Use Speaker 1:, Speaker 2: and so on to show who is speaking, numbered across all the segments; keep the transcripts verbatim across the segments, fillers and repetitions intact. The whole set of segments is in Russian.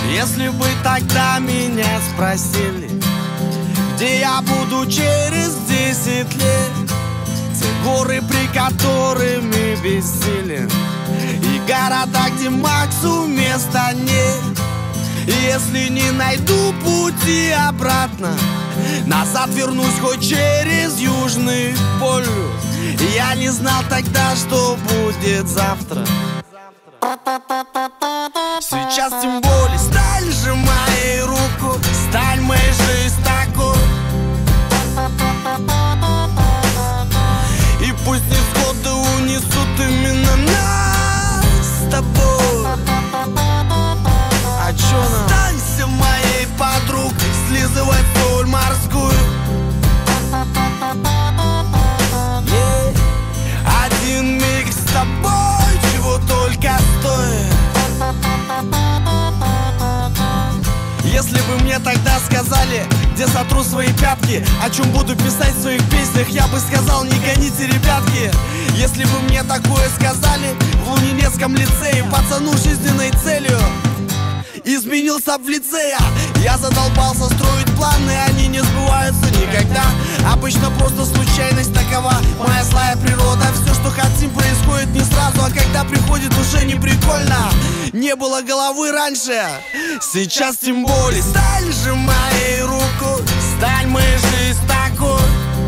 Speaker 1: Если бы тогда меня спросили, где я буду через десять лет, те горы, при которыми бессилен, и города, где Максу места нет. И если не найду пути обратно, назад вернусь хоть через Южный полюс. И я не знал тогда, что будет завтра. Сейчас тем более. Сталь, сжимай руку, сталь, моей жизнь такой. И пусть невзгоды унесут именно нас с тобой. А чё нам? Станься моей подругой, слизывай соль морскую. yeah. Один миг с тобой, чего только стоит. Если бы мне тогда сказали, где сотру свои пятки, о чем буду писать в своих песнях, я бы сказал: не гоните, ребятки. Если бы мне такое сказали в Лунинецком лицее, пацану жизненной целью изменился в лице. Я задолбался строить планы, они не сбываются никогда. Обычно просто случайность такова, моя злая природа. Все, что хотим, происходит не сразу, а когда приходит, уже не прикольно. Не было головы раньше, сейчас тем более. Сталь, сжимай руку, сталь, моей жизнь такой.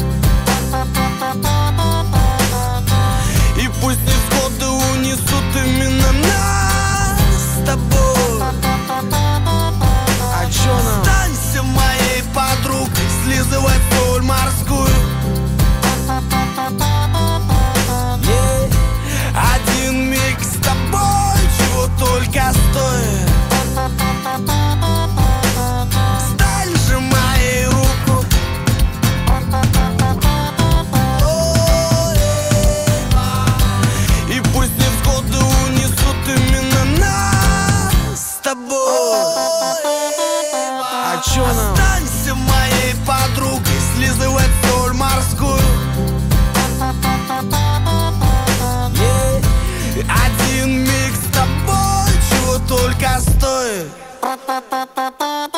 Speaker 1: И пусть невзгоды унесут именно нас с тобой. А чё нам? Станься моей подругой, слизывай соль морскую. yeah. Один миг с тобой, чего только стоит. Сталь, сжимай руку. И пусть невзгоды унесут именно нас с тобой. А чё нам? Останься моей подругой, слизывай соль морскую. yeah. Один миг с тобой, чего только стоит.